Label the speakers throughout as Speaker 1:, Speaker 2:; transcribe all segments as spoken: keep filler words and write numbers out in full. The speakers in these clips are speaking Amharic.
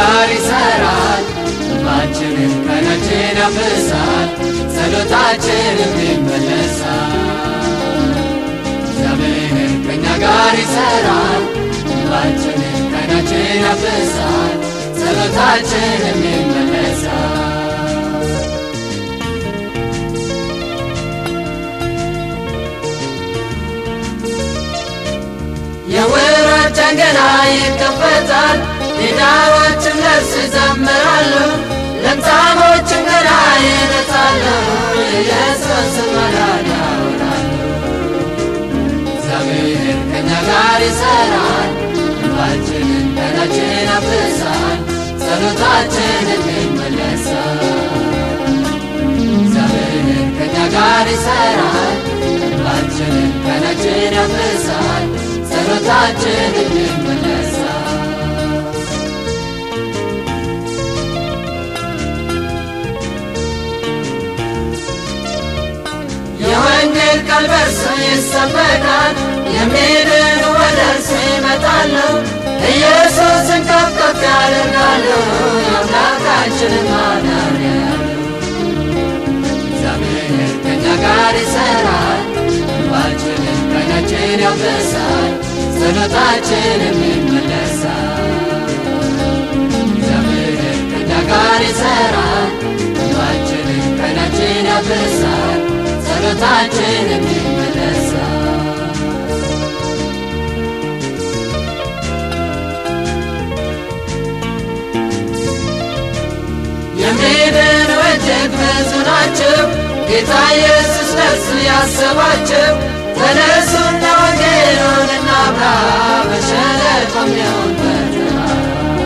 Speaker 1: ጋር ይሰራል እንባችንን ከዓይናችን ያብሳል ጸሎታችንም ይመለሳል እግዚአብሔር ከእኛ ጋር ይሰራል እንባችንን ከዓይናችን ያብሳል ጸሎታችንም ይመለሳል የወራጅ አንገላ ይከፈታል ዲዳዎችም ለእርሱ ይዘምራሉ ለምጻሞችም ገና ይነጻሉ የኢየሱስን ማዳን ያወራሉ እግዚአብሔር ከእኛ ጋር ይሰራል እንባችንን ከዓይናችን ያብሳል ጸሎታችንም ይመለሳል እግዚአብሔር ከእኛ ጋር ይሰራል እንባችንን ከዓይናችን ያብሳል ጸሎታችንም ይመለሳል የወንጌል ቃል በእርሱ ይሰበካል የሚድኑ ወደ እርሱ ይመጣሉ ኢየሱስን ከፍ ከፍ ያደርጋሉ የአምላካችንን ማዳን ያያሉ እግዚአብሔር ከእኛ ጋር ይሰራል እንባችንን ከዓይናችን ያብሳል ጸሎታችንም ይመለሳል እግዚአብሔር ከእኛ ጋር ይሰራል እንባችንን ከዓይናችን ያብሳል ጸሎታችንም ይመለሳል የሚድኑ እጅግ ብዙ ናቸው ጌታ ኢየሱስ ለእርሱ ያሰባቸው ተነሱና ወንጌሉን እናብራ በሸለቆም ይሁን በተራራ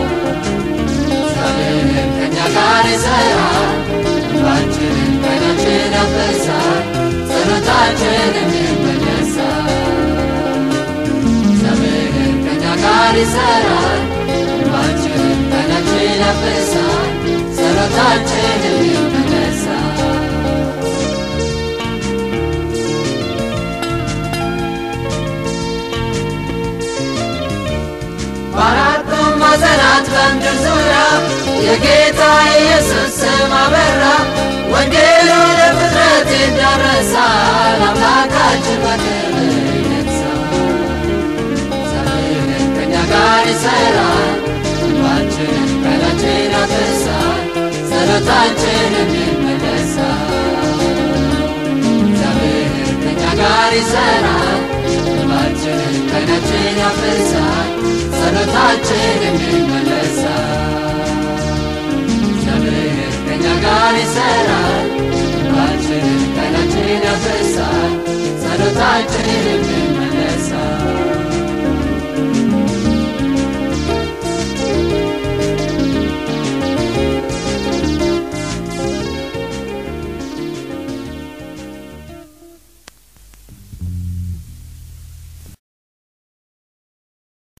Speaker 1: እግዚአብሔር ከእኛ ጋር ይሰራል እንባችንን ከዓይናችን ያብሳል ጸሎታችንም ይመለሳል እግዚአብሔር ከእኛ ጋር ይሰራል እንባችንን ከዓይናችን ያብሳል ጸሎታችንም ይመለሳል በአራቱም ማዕዘናት በምድር ዙሪያ የጌታ ኢየሱስ ስም አበራ ወንጌሉ ለፍጥረት ይዳረሳል አምላካችን በክብር ይነግሣል እግዚአብሔር ከእኛ ጋር ይሰራል እንባችንን ከዓይናችን ያብሳል ጸሎታችንም ይመለሳል እግዚአብሔር ከእኛ ጋር ይሰራል እንባችንን ከዓይናችን ያብሳል ጸሎታችንም ይመለሳል እግዚአብሔር ከእኛ ጋር ይሰራል እንባችንን ከዓይናችን ያብሳል ጸሎታችንም